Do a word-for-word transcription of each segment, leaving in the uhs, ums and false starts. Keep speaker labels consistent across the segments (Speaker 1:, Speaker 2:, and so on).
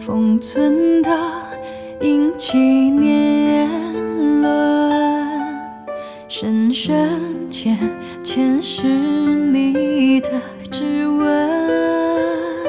Speaker 1: 封存的阴纪年轮，深深浅浅是你的指纹，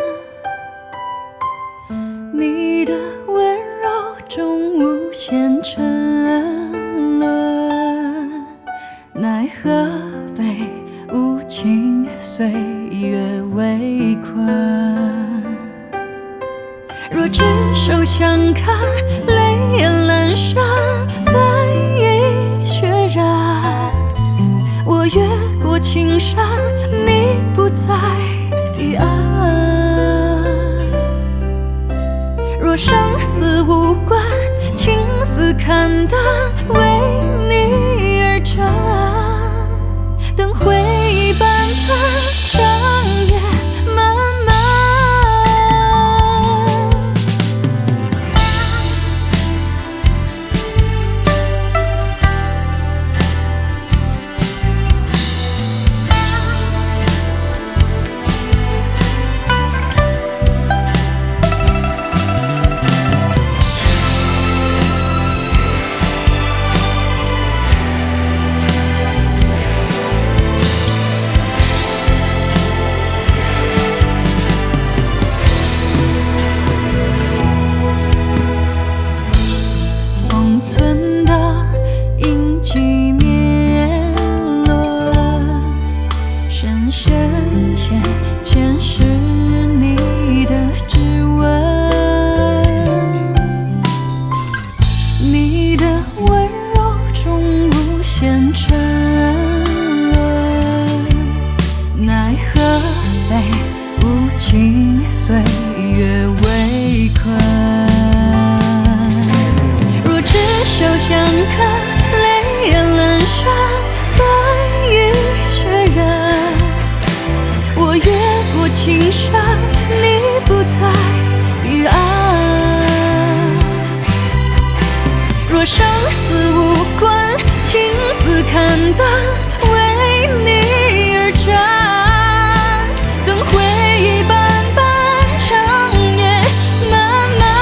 Speaker 1: 你的温柔中无限沉沦，奈何被无情岁月围困。若执手相看，泪眼阑珊，白衣血染。我越过青山，你不在彼岸。若生死无关，情丝看淡，为你而战。等回忆斑斑，长夜漫漫。存的阴纪年轮，深深浅浅是你的指纹，你的温柔中无限沉沦，奈何被无情岁月围困。手相看，泪眼阑珊，白衣血染。我越过青山，你不在彼岸。若生死无关，情丝看淡，为你而战。等回忆斑斑，长夜漫漫。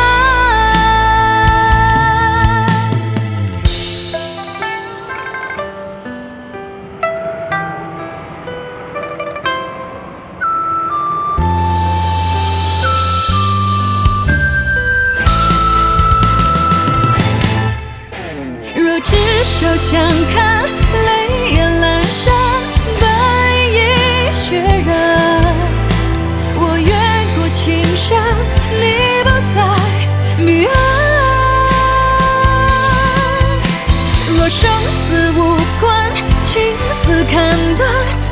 Speaker 1: 若执手相看，泪眼阑珊，白衣血染。我越过青山，你不在彼岸。若生死无关，情丝看淡。